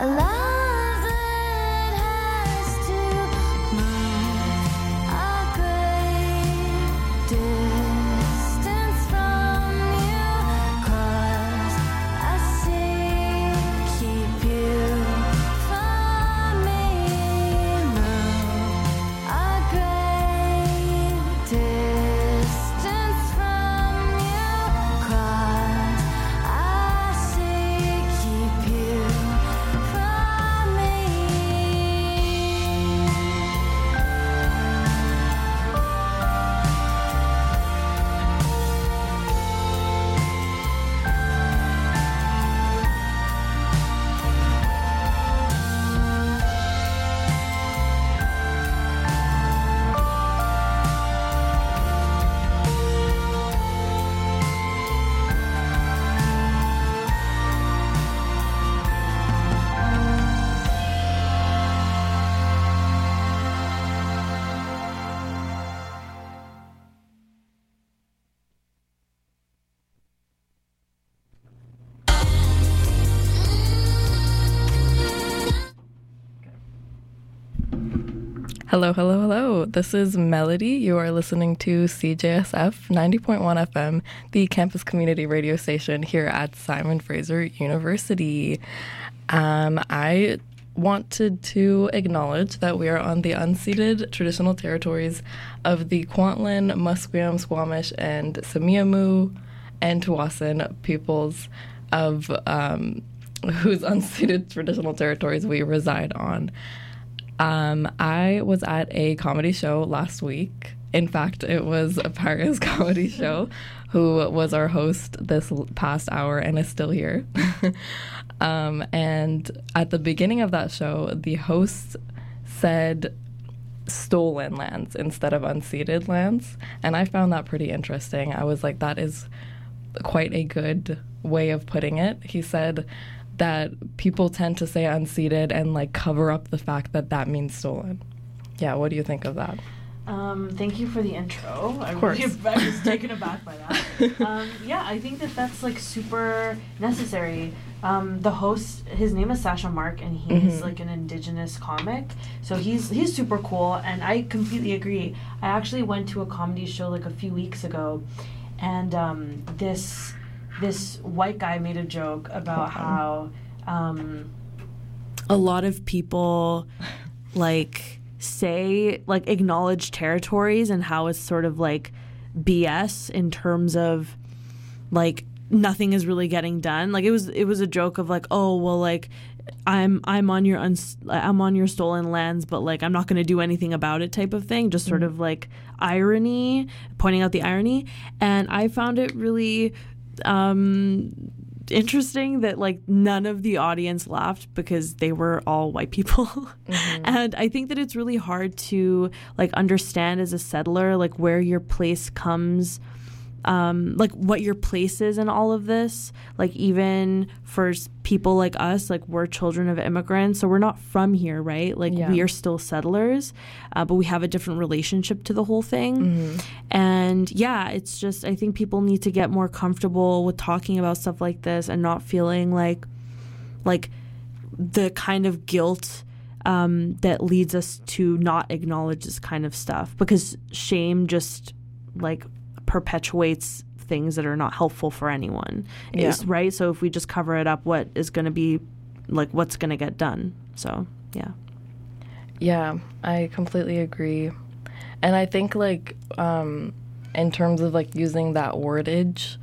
Hello, hello, hello. This is Melody. You are listening to CJSF 90.1 FM, the campus community radio station here at Simon Fraser University. I wanted to acknowledge that we are on the unceded traditional territories of the Kwantlen, Musqueam, Squamish, and Semiahmoo and Tsawwassen peoples of whose unceded traditional territories we reside on. I was at a comedy show last week. In fact, it was a Paris comedy show who was our host this past hour and is still here. And at the beginning of that show, the host said stolen lands instead of unceded lands. And I found that pretty interesting. I was like, that is quite a good way of putting it. He said that people tend to say unceded and like cover up the fact that that means stolen. Yeah, what do you think of that? Thank you for the intro. I was taken aback by that. Yeah, I think that that's like super necessary. The host, his name is Sasha Mark, and he's like an indigenous comic. So he's super cool, and I completely agree. I actually went to a comedy show like a few weeks ago, and this white guy made a joke about how a lot of people like say like acknowledge territories and how it's sort of like BS in terms of like nothing is really getting done. Like it was a joke of like, oh well, like I'm on your stolen lands, but like I'm not going to do anything about it type of thing. Just sort of like irony, pointing out the irony. And I found it really interesting that like none of the audience laughed because they were all white people. And I think that it's really hard to like understand as a settler like where your place comes, like what your place is in all of this. Like even for people like us, like we're children of immigrants, so we're not from here, right? Like we are still settlers, but we have a different relationship to the whole thing. And yeah, it's just, I think people need to get more comfortable with talking about stuff like this and not feeling like the kind of guilt that leads us to not acknowledge this kind of stuff, because shame just like perpetuates things that are not helpful for anyone. Right? So if we just cover it up, what is going to be like, what's going to get done? So yeah, I completely agree. And I think like in terms of like using that wordage,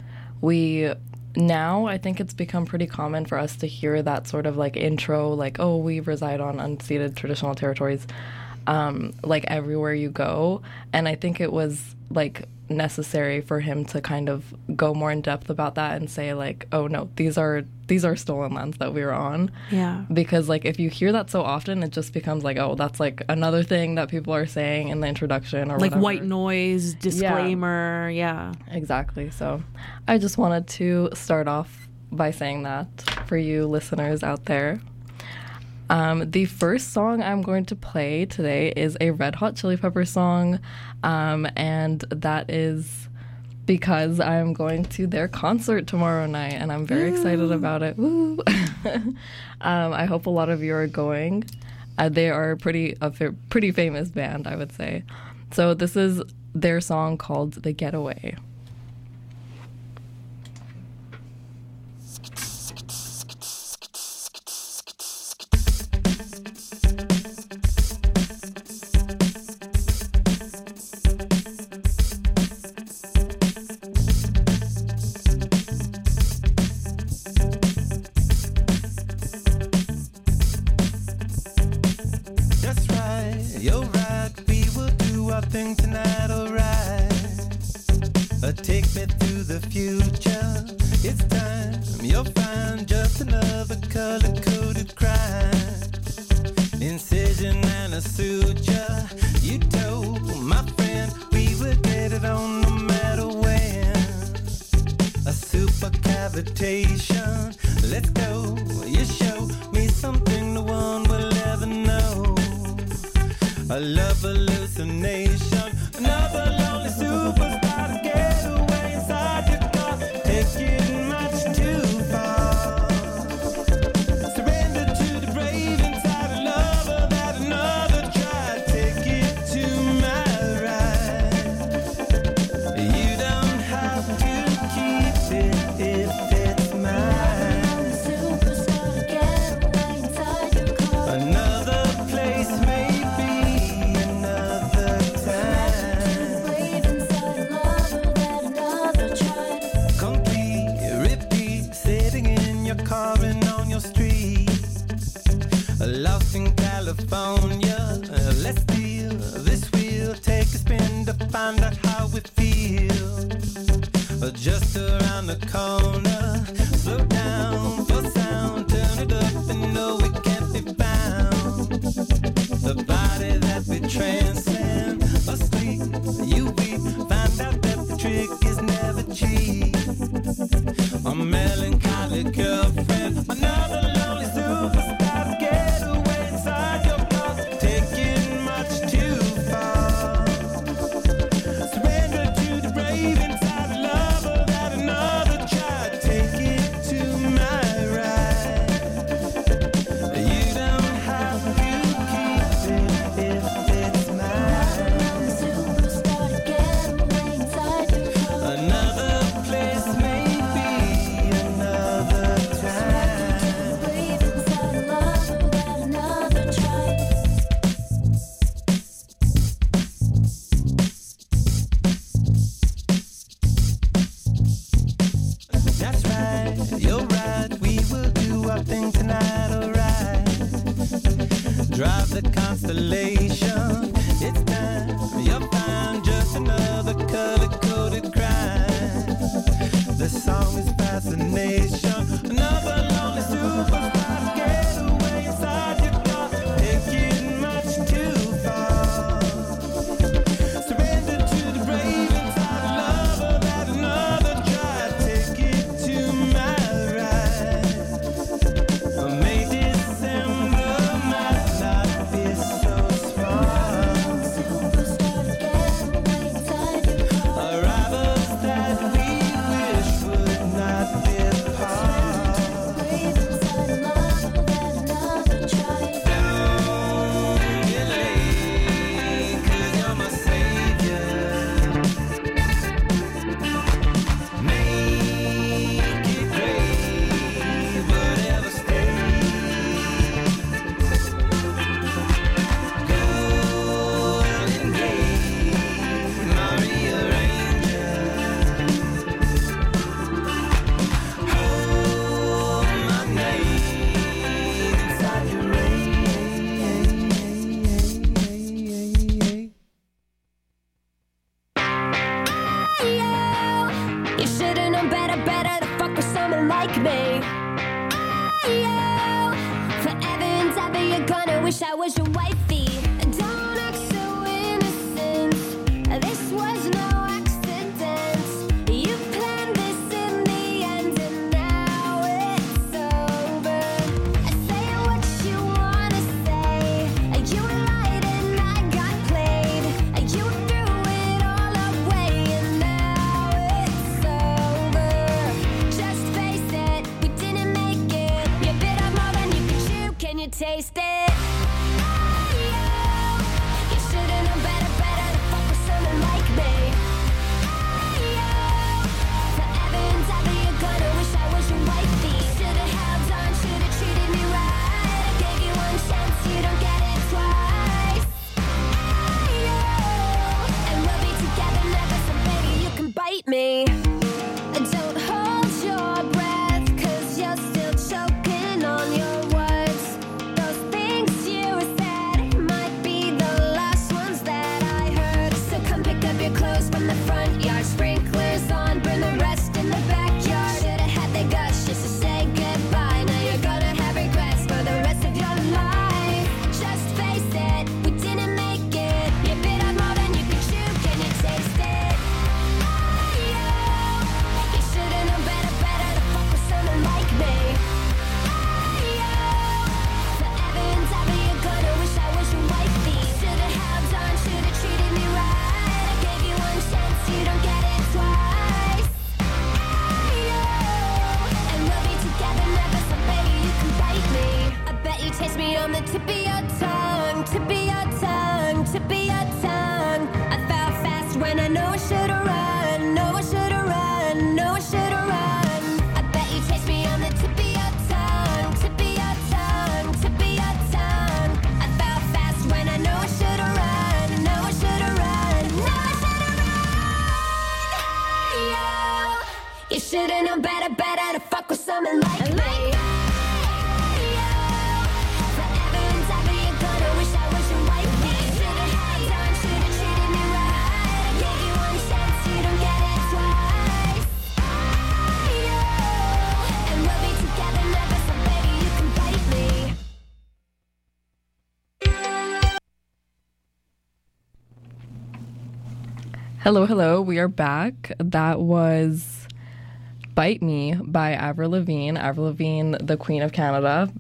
I think it's become pretty common for us to hear that sort of like intro, like, oh, we reside on unceded traditional territories, like everywhere you go. And I think it was like necessary for him to kind of go more in depth about that and say like, oh no, these are stolen lands that we were on. Yeah. Because like if you hear that so often, it just becomes like, oh, that's like another thing that people are saying in the introduction or like whatever. White noise, disclaimer. Yeah. Exactly. So I just wanted to start off by saying that for you listeners out there. The first song I'm going to play today is a Red Hot Chili Peppers song, and that is because I'm going to their concert tomorrow night, and I'm very excited about it. Woo! I hope a lot of you are going. They are a pretty famous band, I would say. So this is their song called The Getaway. Let's go, you show me something no one will ever know. A love hallucination, another lonely superstar to get away inside your car, take it much too far. Surrender to the brave inside a lover that another tried, take it to my ride. You don't have to keep it if it's mine. Another place, maybe another time. Complete, repeat, sitting in your car and on your street. Lost in California, let's steal this wheel, take a spin to find out how we feel. Just around the corner, slow down for sound, turn it up and know it can't be found. The body that we transcend, asleep, you weep, find out that the trick is never cheap. A melancholy girlfriend, another lonely superstar to get away inside your car, taking much too far. Surrender to the brave inside a lover that another tried, take it to my ride. You don't have to keep it if it's mine. Another place, maybe another time. That's right, you're right, we will do our thing tonight, alright. Drive the Constellation, it's time, you're fine, just another color-coded crime. The song is fascination, another lonely superstar to get away inside your car, taking much too far. Surrender to the brave inside a lover that another tried, take it to my ride. May December might not be so smart. Arrivals that we wish would not depart. Don't get late, 'cause you're my savior. Make it great, whatever stays. Golden Gate, Maria Ranger. Hold my name inside your You should've known better to fuck with someone like me. Forever and ever you're gonna wish I was your wifey. Don't act so innocent, this was no accident. You planned this in the end and now it's over. Say what you wanna say, you lied and I got played. You threw it all away and now taste me on the tip of your tongue, tip of your tongue, tip of your tongue. I fell fast when I know I should've run, know I should've run, know I should've run. I bet you taste me on the tip of your tongue, tip of your tongue, tip of your tongue. I fell fast when I know I should've run, know I should've run, know I should've run. You should've known better to fuck with someone like me. Hello, hello. We are back. That was Bite Me by Avril Lavigne. Avril Lavigne, the Queen of Canada.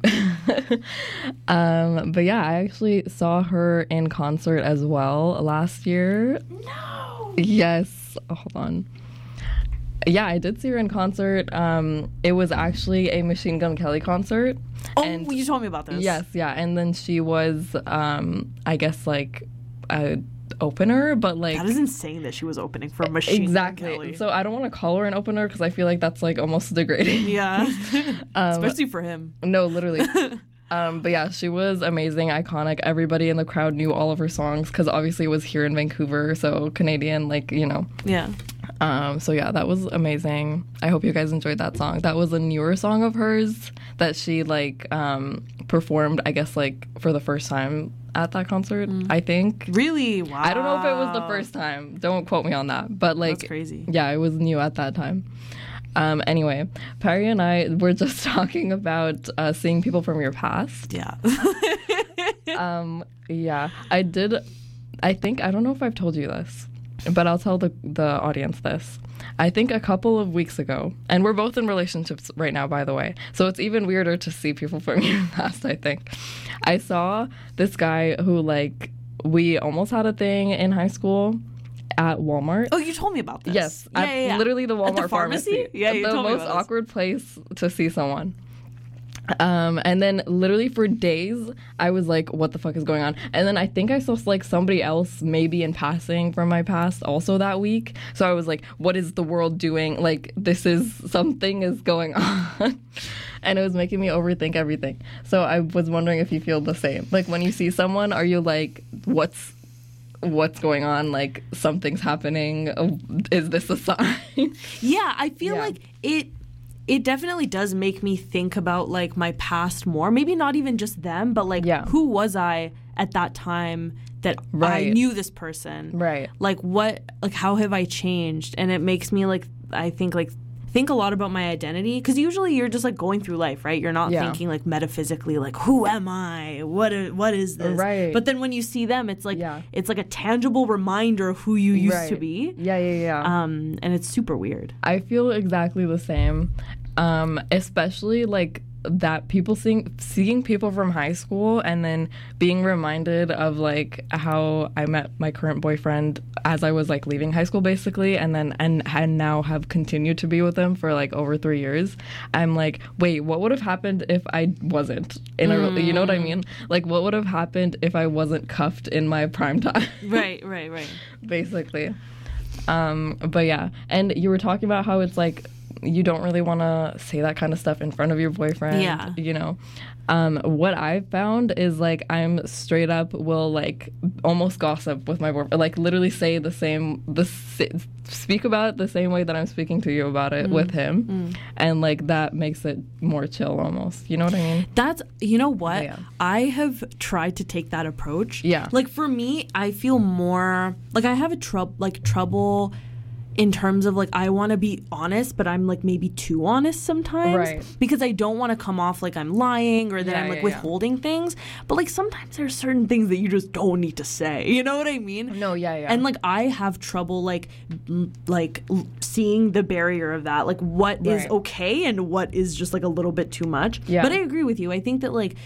But yeah, I actually saw her in concert as well last year. No! Yes. Oh, hold on. Yeah, I did see her in concert. It was actually a Machine Gun Kelly concert. Oh, and you told me about this. Yes, yeah. And then she was, I guess, like, a opener, but like that isn't saying that she was opening for Machine Gun Kelly. So I don't want to call her an opener because I feel like that's like almost degrading. Yeah. Especially for him. No, literally. But yeah, she was amazing, iconic. Everybody in the crowd knew all of her songs because obviously it was here in Vancouver, so Canadian, like, you know. Yeah. So yeah, that was amazing. I hope you guys enjoyed that song. That was a newer song of hers that she like performed, I guess, like for the first time at that concert, I think. Really? Wow. I don't know if it was the first time. Don't quote me on that. But like, that's crazy. Yeah, it was new at that time. Anyway, Perry and I were just talking about seeing people from your past. Yeah. Yeah, I did. I think, I don't know if I've told you this, but I'll tell the audience this. I think a couple of weeks ago, and we're both in relationships right now, by the way, so it's even weirder to see people from your past, I think. I saw this guy who, like, we almost had a thing in high school at Walmart. Oh, you told me about this. Yes, literally the Walmart at the pharmacy? Yeah, you told me about the most awkward place to see someone. And then literally for days, I was like, what the fuck is going on? And then I think I saw like somebody else maybe in passing from my past also that week. So I was like, what is the world doing? Like, something is going on. And it was making me overthink everything. So I was wondering if you feel the same. Like, when you see someone, are you like, what's going on? Like, something's happening. Is this a sign? Yeah, I feel like it definitely does make me think about, like, my past more. Maybe not even just them, but, like, who was I at that time that I knew this person? Right. Like, how have I changed? And it makes me, like, I think a lot about my identity. Because usually you're just, like, going through life, right? You're not thinking, like, metaphysically, like, who am I? What is this? Right. But then when you see them, it's like, it's like a tangible reminder of who you used to be. Yeah. And it's super weird. I feel exactly the same. Especially like that people seeing people from high school and then being reminded of like how I met my current boyfriend as I was like leaving high school basically, and now have continued to be with him for like over 3 years. I'm like, wait, what would have happened if I wasn't in a you know what I mean? Like, what would have happened if I wasn't cuffed in my prime time? Right. Basically. But yeah, and you were talking about how it's like you don't really want to say that kind of stuff in front of your boyfriend. Yeah. You know, what I've found is like I'm straight up will like almost gossip with my boyfriend, like literally say speak about it the same way that I'm speaking to you about it with him, and like that makes it more chill almost. You know what I mean? That's, you know what? Yeah. I have tried to take that approach. Yeah. Like for me, I feel more like I have trouble in terms of like I want to be honest, but I'm like maybe too honest sometimes, right? Because I don't want to come off like I'm lying or that I'm like withholding things. But like sometimes there's certain things that you just don't need to say. You know what I mean? No, yeah. And like I have trouble like seeing the barrier of that, like what is okay and what is just like a little bit too much. Yeah. But I agree with you. I think that like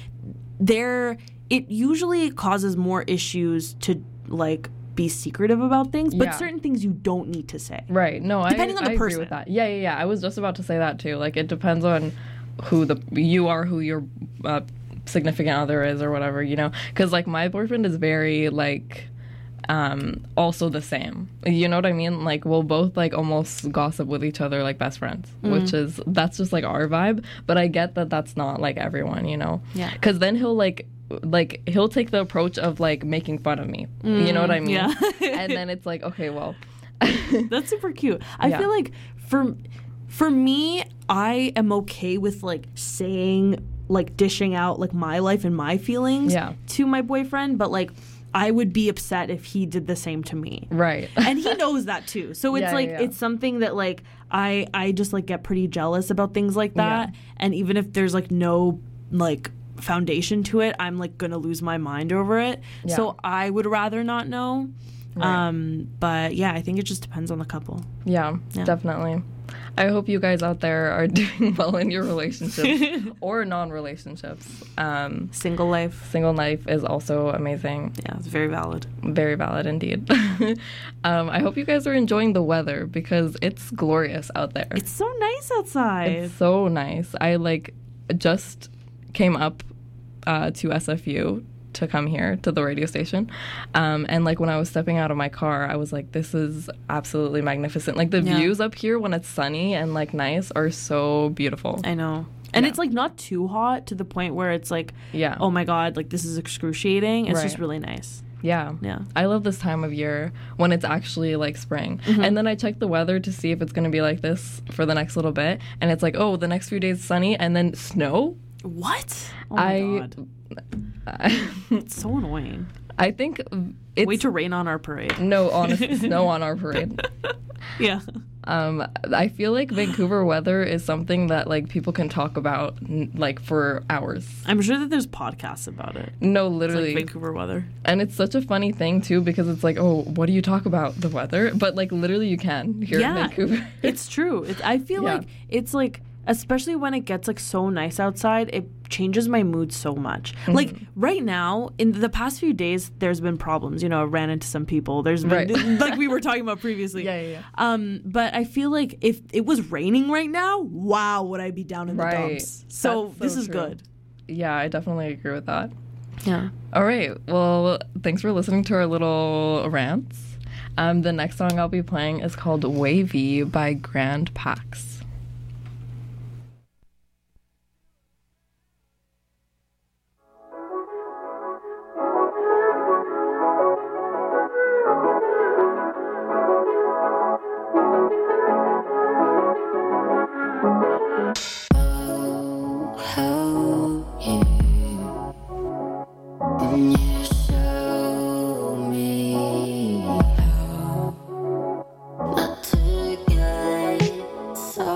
it usually causes more issues to like be secretive about things, but certain things you don't need to say. Right. No, depending on the person. Agree with that. Yeah. I was just about to say that too. Like it depends on who you are, who your significant other is or whatever, you know, because like my boyfriend is very like also the same, you know what I mean, like we'll both like almost gossip with each other like best friends, that's just like our vibe, but I get that that's not like everyone, you know, because then he'll he'll take the approach of like making fun of me, you know what I mean, and then it's like, okay, well that's super cute. I feel like for me, I am okay with like saying, like dishing out like my life and my feelings to my boyfriend, but like I would be upset if he did the same to me. Right. And he knows that too. So it's it's something that like I just like get pretty jealous about things like that. Yeah. And even if there's like no like foundation to it, I'm like gonna lose my mind over it. Yeah. So I would rather not know. Right. But yeah, I think it just depends on the couple. Yeah, definitely. I hope you guys out there are doing well in your relationships or non-relationships. Single life. Single life is also amazing. Yeah, it's very valid. Very valid indeed. I hope you guys are enjoying the weather because it's glorious out there. It's so nice outside. It's so nice. I like just came up to SFU to come here to the radio station, and like when I was stepping out of my car, I was like, this is absolutely magnificent. Like the views up here when it's sunny and like nice are so beautiful. I know. And it's like not too hot to the point where it's like, oh my god, like this is excruciating. It's just really nice. Yeah. I love this time of year when it's actually like spring. And then I check the weather to see if it's going to be like this for the next little bit, and it's like, oh, the next few days sunny and then snow. What? Oh my god. It's so annoying. I think it's... Wait to rain on our parade. No, honestly, snow on our parade. Yeah. I feel like Vancouver weather is something that like people can talk about like for hours. I'm sure that there's podcasts about it. No, literally. It's like Vancouver weather. And it's such a funny thing too because it's like, oh, what do you talk about? The weather? But like literally you can here in Vancouver. It's true. I feel like it's like, especially when it gets like so nice outside, it changes my mood so much. Like right now, in the past few days, there's been problems. You know, I ran into some people. There's been, like we were talking about previously. But I feel like if it was raining right now, wow, would I be down in the dumps. So this is good. Yeah, I definitely agree with that. Yeah. All right. Well, thanks for listening to our little rants. The next song I'll be playing is called Wavy by Grand Pax. So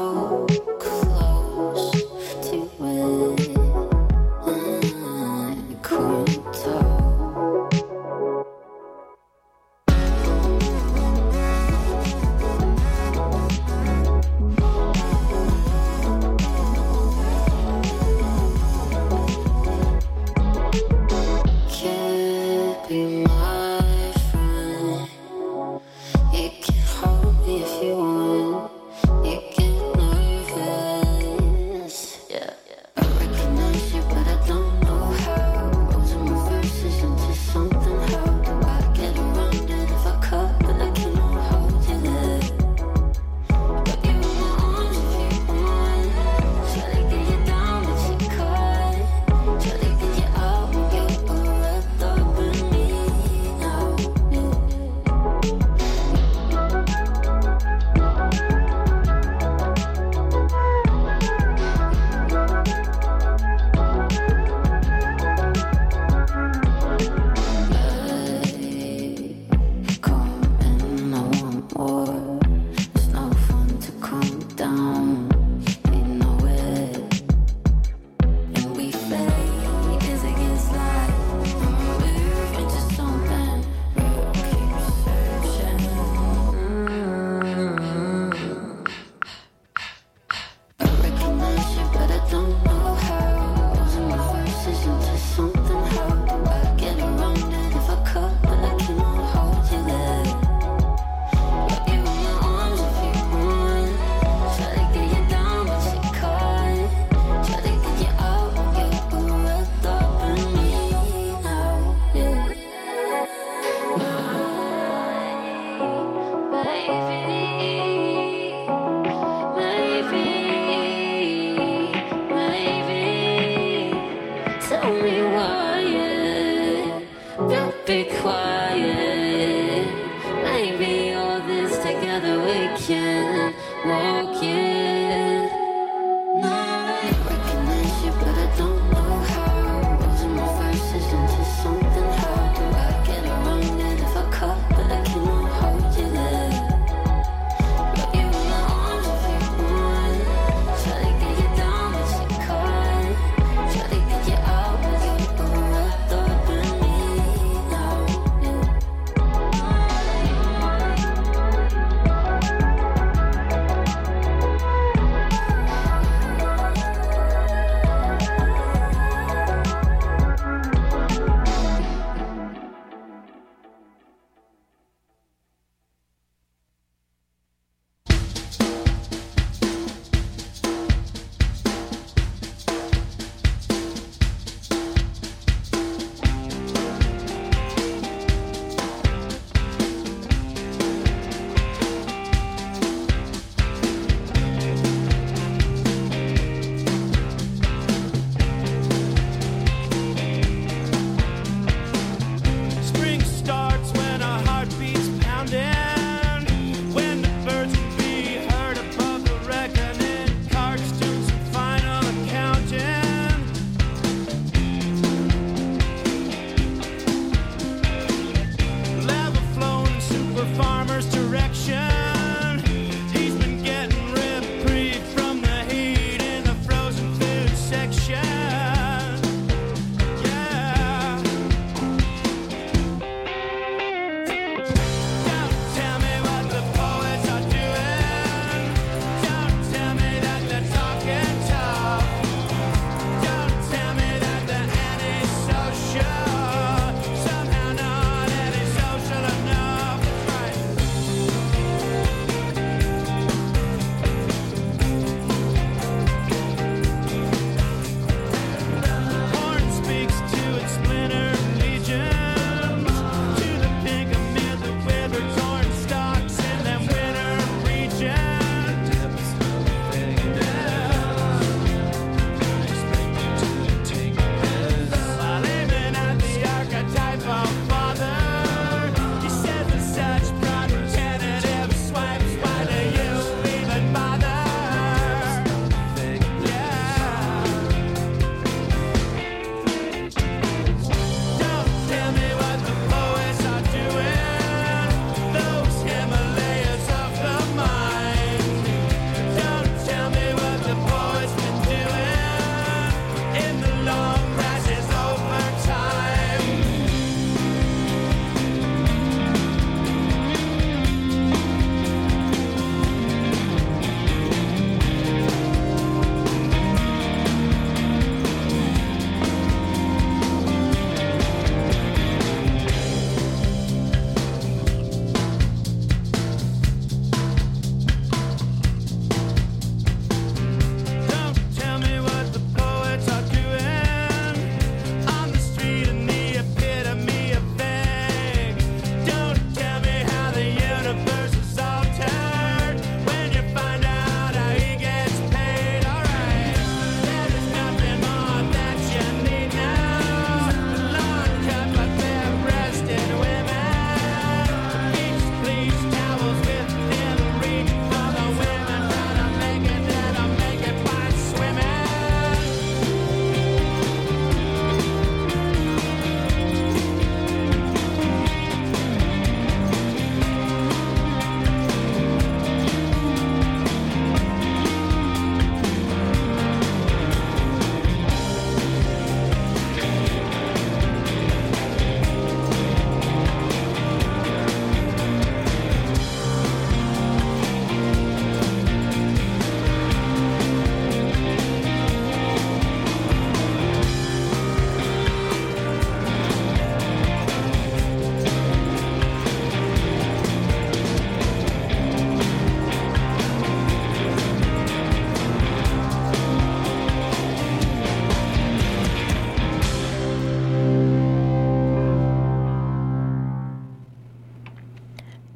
Tell me why, yeah. Don't be quiet. Maybe all this together we can walk it. No, I recognize you, but I don't know how. Losing my verses into something. How do I get around it if I cut? But I cannot hold you there. Got you in my arms if you want. Try to get you down, but you can't. Try to get you out, but you won't.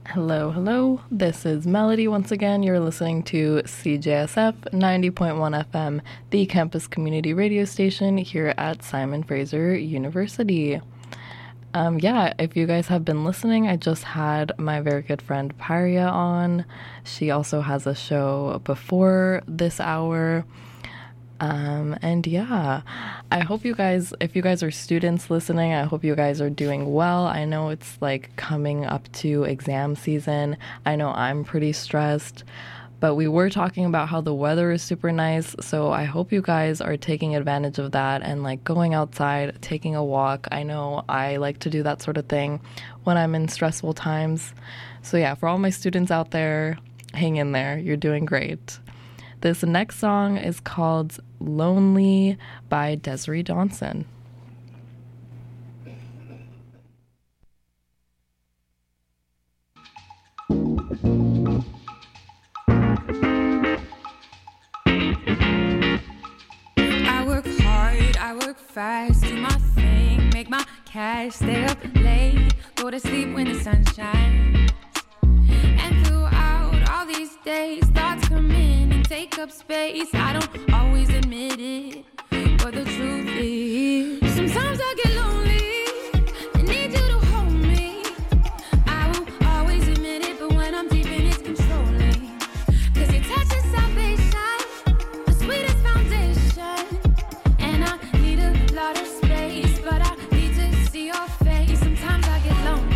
Hello, hello. This is Melody once again. You're listening to CJSF 90.1 FM, the campus community radio station here at Simon Fraser University. If you guys have been listening, I just had my very good friend Paria on. She also has a show before this hour. I hope you guys, if you guys are students listening, I hope you guys are doing well. I know it's like coming up to exam season. I know I'm pretty stressed, but we were talking about how the weather is super nice. So I hope you guys are taking advantage of that and like going outside, taking a walk. I know I like to do that sort of thing when I'm in stressful times. So yeah, for all my students out there, hang in there. You're doing great. This next song is called Lonely by Desiree Dawson. I work hard, I work fast, do my thing, make my cash, stay up late, go to sleep when the sun shines. And throughout all these days, thoughts come in and take up space. I don't always admit it, but the truth is, sometimes I get lonely and need you to hold me. I won't always admit it, but when I'm deep in it's controlling. Cause your touch is salvation, the sweetest foundation. And I need a lot of space, but I need to see your face. Sometimes I get lonely.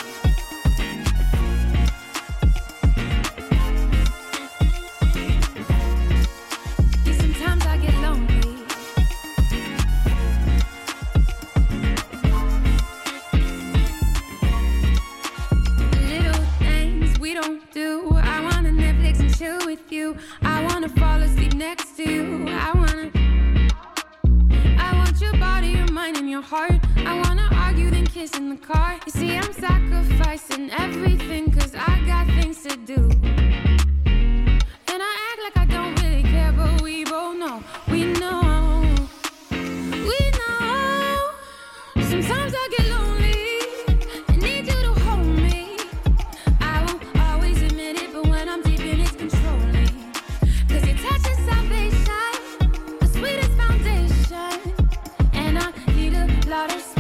With you, I wanna fall asleep next to you. I want your body, your mind, and your heart. I wanna argue, then kiss in the car. You see, I'm sacrificing everything, cause I got things to do. And I act like I don't really care, but we both know, we know. Sometimes I get lonely and need you to hold me. I won't always admit it, but when I'm deep in it's controlling. Cause your touch is salvation, the sweetest foundation. And I need a lot of